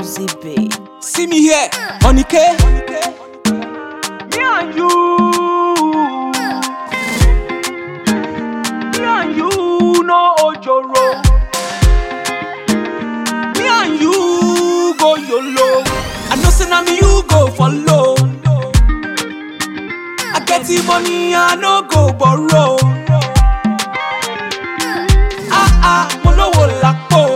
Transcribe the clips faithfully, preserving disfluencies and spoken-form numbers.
Susie B. See me here, honey K. Me and you, me and you no ojoro. Me and you go YOLO. I know say na me you go follow. I get the money, I no go borrow. Ah ah, mo no wo lapo.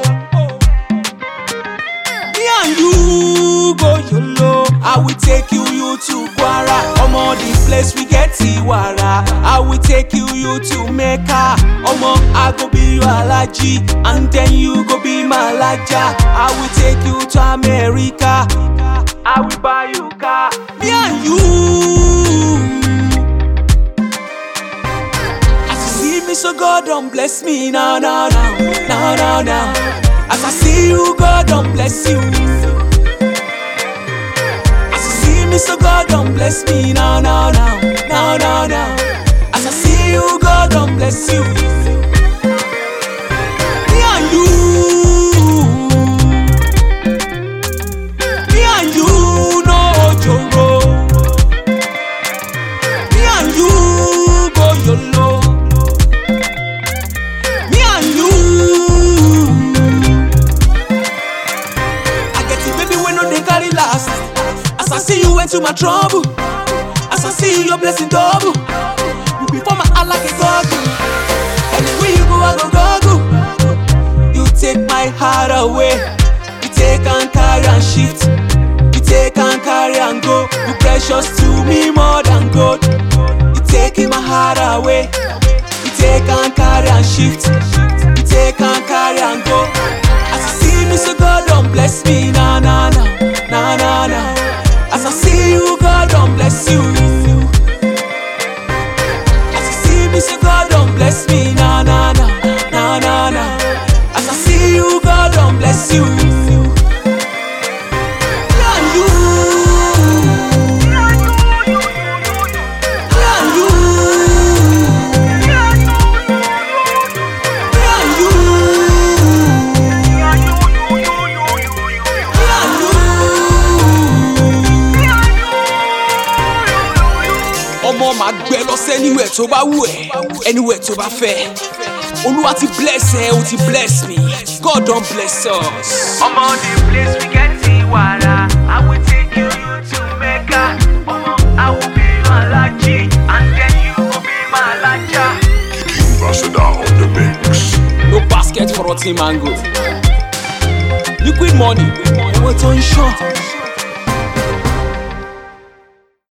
Me and you go YOLO. I will take you, you to Kwara. Omo, the place we get Tiwara. I will take you, you to Mecca. Omo, I go be your Alaji, and then you go be my Laja. I will take you to America. I will buy you car. Me and you. As you see me, so God don't bless me now, now, now, now, now, now. As I see you, God don't bless you. So God don't bless me now, now, now, now, now, now. As I see you, God don't bless you. Me and you, me and you no ojoro. Me and you go YOLO. Me and you, I get it, baby, when no they carry last. As I see you went to my trouble, as I see your blessing double. You before my heart like a goggle. Anywhere you go, I go goggle. You take my heart away. You take and carry and shift. You take and carry and go. You precious to me more than gold. You taking my heart away. You take and carry and shift. You take and carry and go. As I see me, so God don't bless me, nah, nah, nah, nah, nah, nah. As I see you, God don't bless you. As I see me, so God don't bless me. Na na na, na na na. As I see you, God don't bless you. Me and you, me and you, me and you, me and you. Ọmọ máa gbẹ lọ sí anywhere tó bá wù ẹ́, anywhere tó bá fẹ́. Olúwa ti bless ẹ, o ti bless me. God don bless us. Omo, the place we get Tiwara. I will take you, you to Mecca. Omo, I will be your Alaji, and then you will be my Laja. King Ambassador on the mix. No basket for rotting mango. Liquid money, owó tó ń ṣàn.